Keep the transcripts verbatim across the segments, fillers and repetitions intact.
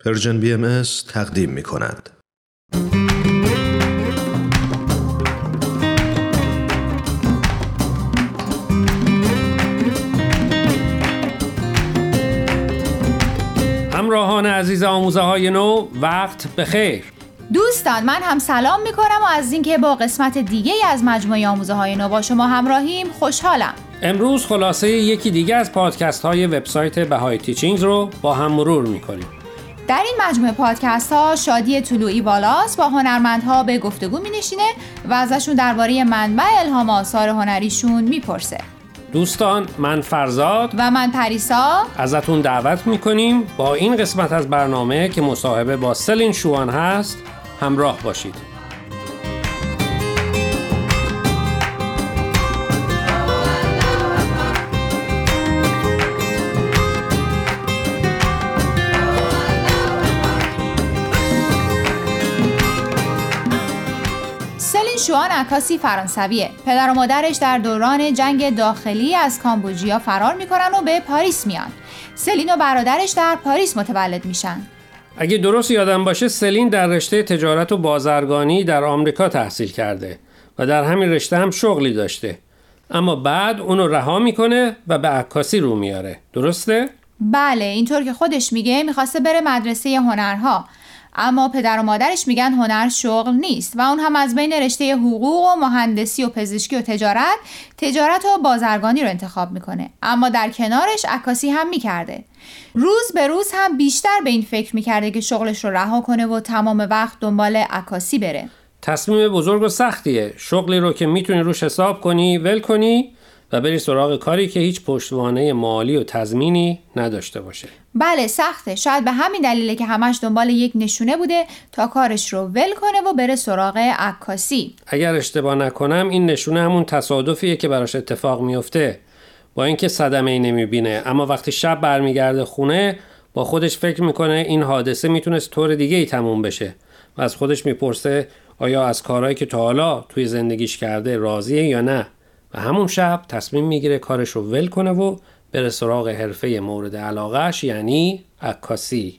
پرژن بی ام اس تقدیم می کند. همراهان عزیز آموزه های نو، وقت بخیر. دوستان، من هم سلام می کنم و از اینکه با قسمت دیگه از مجموعه آموزه های نو با شما همراهیم خوشحالم. امروز خلاصه یکی دیگه از پادکست های وبسایت بهایی تیچینگز رو با هم مرور می کنیم. در این مجموعه پادکست ها شادی طلوعی بالاست، با هنرمندها به گفتگو می نشینه و ازشون درباره منبع الهام آثار هنریشون می پرسه. دوستان، من فرزاد و من پریسا ازتون دعوت می کنیم با این قسمت از برنامه که مصاحبه با سلین شوان هست همراه باشید. سلین شوان عکاسی فرانسویه. پدر و مادرش در دوران جنگ داخلی از کامبوجیا فرار میکنن و به پاریس میان. سلین و برادرش در پاریس متولد میشن. اگه درست یادم باشه سلین در رشته تجارت و بازرگانی در آمریکا تحصیل کرده و در همین رشته هم شغلی داشته، اما بعد اونو رها میکنه و به عکاسی رو میاره. درسته؟ بله، اینطور که خودش میگه میخواسته بره مدرسه هنرها، اما پدر و مادرش میگن هنر شغل نیست و اون هم از بین رشته حقوق و مهندسی و پزشکی و تجارت تجارت و بازرگانی رو انتخاب میکنه، اما در کنارش عکاسی هم میکرده. روز به روز هم بیشتر به این فکر میکرده که شغلش رو رها کنه و تمام وقت دنبال عکاسی بره. تصمیم بزرگ و سختیه، شغلی رو که میتونی روش حساب کنی ول کنی و بری سراغ کاری که هیچ پشتوانه مالی و تضمینی نداشته باشه. بله سخته، شاید به همین دلیله که همش دنبال یک نشونه بوده تا کارش رو ول کنه و بره سراغ عکاسی. اگر اشتباه نکنم این نشونه همون تصادفیه که براش اتفاق میفته، با اینکه صدمه‌ای نمیبینه، اما وقتی شب برمیگرده خونه با خودش فکر میکنه این حادثه میتونست طور دیگه ای تموم بشه و از خودش میپرسه آیا از کارهایی که تا حالا توی زندگیش کرده راضیه یا نه، و همون شب تصمیم میگیره کارش رو ول کنه و بره سراغ حرفه مورد علاقهش، یعنی عکاسی.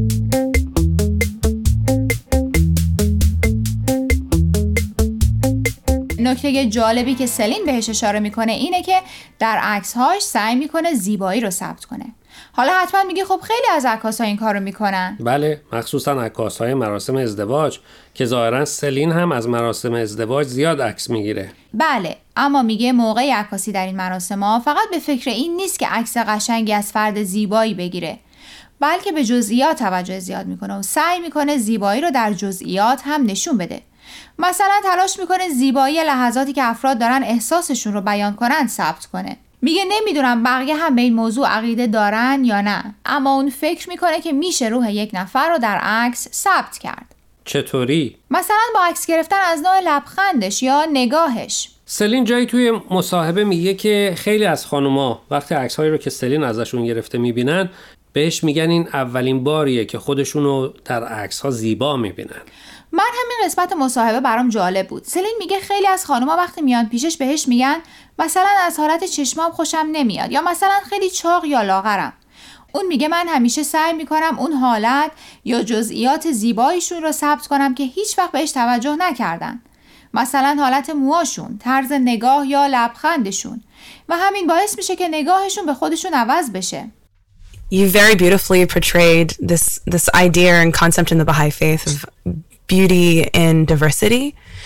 نکته جالبی که سلین بهش اشاره میکنه اینه که در عکس‌هاش سعی میکنه زیبایی رو ثبت کنه. حالا حتما میگه خب خیلی از عکاس‌ها این کارو میکنن. بله، مخصوصا عکاس‌های مراسم ازدواج که ظاهرا سلین هم از مراسم ازدواج زیاد عکس میگیره. بله، اما میگه موقع عکاسی در این مراسم‌ها فقط به فکر این نیست که عکس قشنگی از فرد زیبایی بگیره، بلکه به جزئیات توجه زیاد میکنه و سعی میکنه زیبایی رو در جزئیات هم نشون بده. مثلا تلاش میکنه زیبایی لحظاتی که افراد دارن احساسشون رو بیان کنن ثبت کنه. میگه نمیدونم بقیه هم به این موضوع عقیده دارن یا نه، اما اون فکر میکنه که میشه روح یک نفر رو در عکس ثبت کرد. چطوری؟ مثلا با عکس گرفتن از نوع لبخندش یا نگاهش. سلین جایی توی مصاحبه میگه که خیلی از خانوما وقتی عکس‌هایی رو که سلین ازشون گرفته میبینن بهش میگن این اولین باریه که خودشونو در عکس‌ها زیبا میبینن. من همین قسمت مصاحبه برام جالب بود. سلین میگه خیلی از خانوما وقتی میان پیشش بهش میگن مثلا از حالت چشمام خوشم نمیاد یا مثلا خیلی چاق یا لاغرم. اون میگه من همیشه سعی میکنم اون حالت یا جزئیات زیباییشون رو ثبت کنم که هیچ وقت بهش توجه نکردن. مثلا حالت موهاشون، طرز نگاه یا لبخندشون، و همین باعث میشه که نگاهشون به خودشون عوض بشه. You very beautifully portrayed this this idea and concept in the Baha'i faith of beauty in diversity.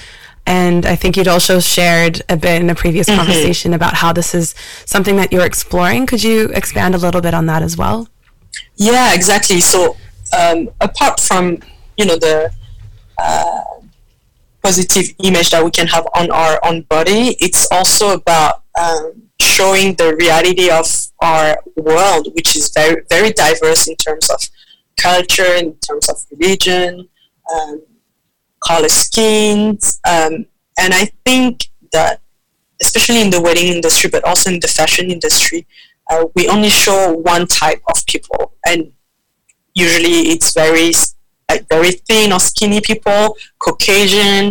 And I think you'd also shared a bit in a previous mm-hmm. conversation about how this is something that you're exploring. Could you expand a little bit on that as well? Yeah, exactly. So um, apart from, you know, the uh, positive image that we can have on our own body, it's also about um, showing the reality of our world, which is very, very diverse in terms of culture, in terms of religion, um, color skins, um, and I think that especially in the wedding industry, but also in the fashion industry, uh, we only show one type of people, and usually it's very like very thin or skinny people, Caucasian.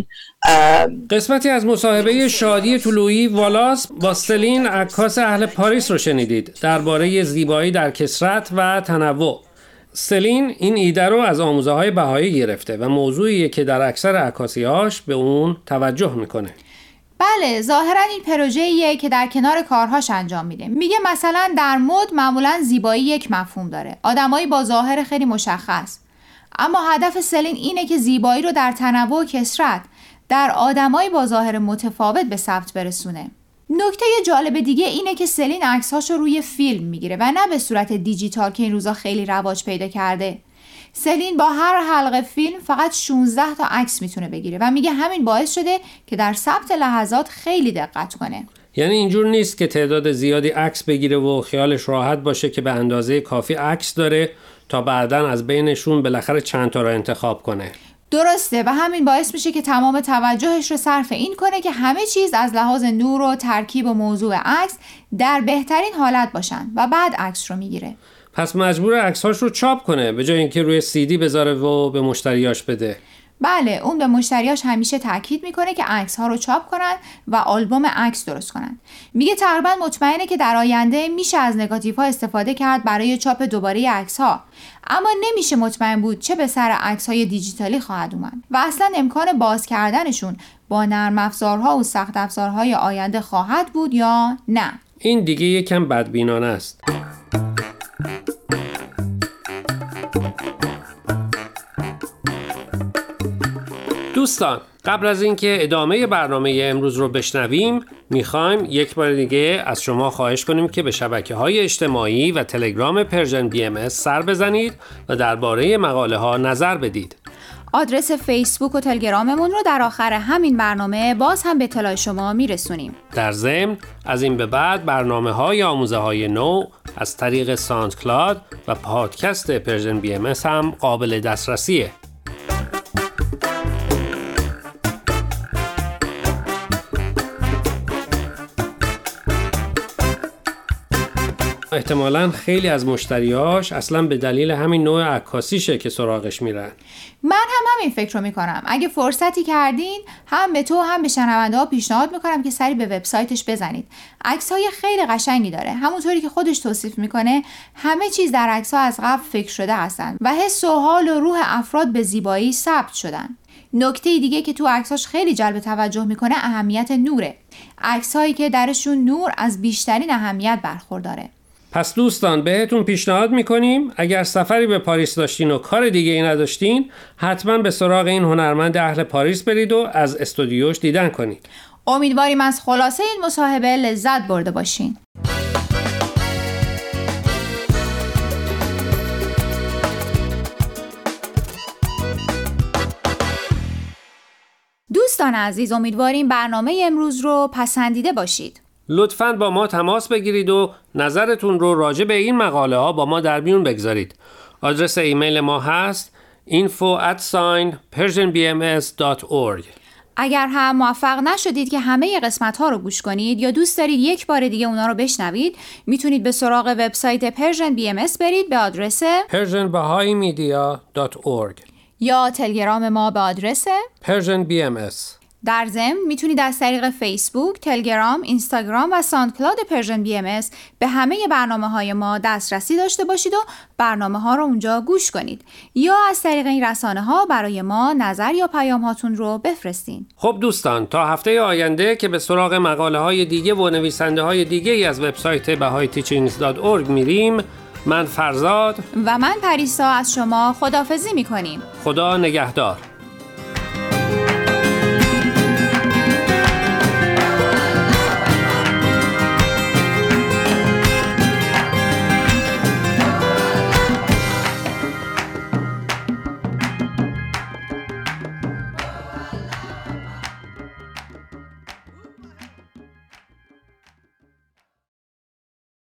Um, قسمتی از مصاحبه شادی طلوعی والاس با سلین عکاس اهل پاریس رو شنیدید درباره زیبایی در کثرت و تنوع. سلین این ایده رو از آموزه‌های بهایی گرفته و موضوعیه که در اکثر عکاسی‌هاش به اون توجه میکنه. بله، ظاهرا این پروژه‌ایه که در کنار کارهاش انجام میده. میگه مثلا در مد معمولا زیبایی یک مفهوم داره، آدمایی با ظاهر خیلی مشخص. اما هدف سلین اینه که زیبایی رو در تنوع و کثرت در آدمایی با ظاهر متفاوت به ثبت برسونه. نکته جالب دیگه اینه که سلین عکس‌هاشو روی فیلم میگیره و نه به صورت دیجیتال که این روزا خیلی رواج پیدا کرده. سلین با هر حلقه فیلم فقط شانزده تا عکس میتونه بگیره و میگه همین باعث شده که در ثبت لحظات خیلی دقت کنه. یعنی اینجور نیست که تعداد زیادی عکس بگیره و خیالش راحت باشه که به اندازه کافی عکس داره تا بعداً از بینشون بالاخره چند تا رو انتخاب کنه. درسته، و همین باعث میشه که تمام توجهش رو صرف این کنه که همه چیز از لحاظ نور و ترکیب و موضوع عکس در بهترین حالت باشن و بعد عکس رو میگیره. پس مجبور عکس‌هاش رو چاپ کنه به جای اینکه روی سی دی بذاره و به مشتریاش بده. بله، اون به مشتریاش همیشه تاکید میکنه که عکس‌ها رو چاپ کنن و آلبوم عکس درست کنن. میگه تقریبا مطمئنه که در آینده میشه از نگاتیوها استفاده کرد برای چاپ دوباره عکس‌ها، اما نمیشه مطمئن بود چه به سر عکس‌های دیجیتالی خواهد اومد و اصلا امکان باز کردنشون با نرم افزارها و سخت افزارهای آینده خواهد بود یا نه. این دیگه یکم بدبینانه است. دوستان، قبل از اینکه ادامه برنامه امروز رو بشنویم میخوایم یک بار دیگه از شما خواهش کنیم که به شبکه‌های اجتماعی و تلگرام پرژن بی ام اس سر بزنید و درباره مقاله ها نظر بدید. آدرس فیسبوک و تلگراممون رو در آخر همین برنامه باز هم به اطلاع شما میرسونیم. در ضمن از این به بعد برنامه‌های آموزه‌های نو از طریق ساوند کلاود و پادکست پرژن بی ام اس هم قابل دسترسیه. احتمالاً خیلی از مشتریاش اصلاً به دلیل همین نوع عکاسیشه که سراغش میرن. من هم همین فکر رو میکنم. اگه فرصتی کردین هم به تو هم به شنونده ها پیشنهاد میکنم که سری به وبسایتش بزنید. عکس‌های خیلی قشنگی داره. همونطوری که خودش توصیف میکنه همه چیز در عکس‌ها از قبل فکر شده هستن و حس و حال و روح افراد به زیبایی ثبت شدن. نکته دیگه که تو عکساش خیلی جلب توجه میکنه اهمیت نوره. عکس‌هایی که درشون نور از بیشترین اهمیت برخورداره. پس دوستان بهتون پیشنهاد میکنیم اگر سفری به پاریس داشتین و کار دیگه ای نداشتین حتما به سراغ این هنرمند اهل پاریس برید و از استودیوش دیدن کنید. امیدواریم از خلاصه این مصاحبه لذت برده باشین. دوستان عزیز، امیدواریم برنامه امروز رو پسندیده باشید. لطفاً با ما تماس بگیرید و نظرتون رو راجع به این مقاله ها با ما در میون بگذارید. آدرس ایمیل ما هست info at persian b m s dot org. اگر هم موفق نشدید که همه قسمت ها رو گوش کنید یا دوست دارید یک بار دیگه اونا رو بشنوید، میتونید به سراغ وبسایت Persian بی ام اس برید به آدرس persian bahai media dot org یا تلگرام ما به آدرس persian b m s. در ضمن میتونید از طریق فیسبوک، تلگرام، اینستاگرام و ساوند کلاود پرژن بی ام اس به همه برنامه های ما دسترسی داشته باشید و برنامه ها رو اونجا گوش کنید یا از طریق این رسانه ها برای ما نظر یا پیام هاتون رو بفرستین. خب دوستان، تا هفته آینده که به سراغ مقاله های دیگه و نویسنده های دیگه ای از وبسایت bahai teachings dot org میریم. من فرزاد و من پریسا از شما خداحافظی میکنیم. خدا نگهدار.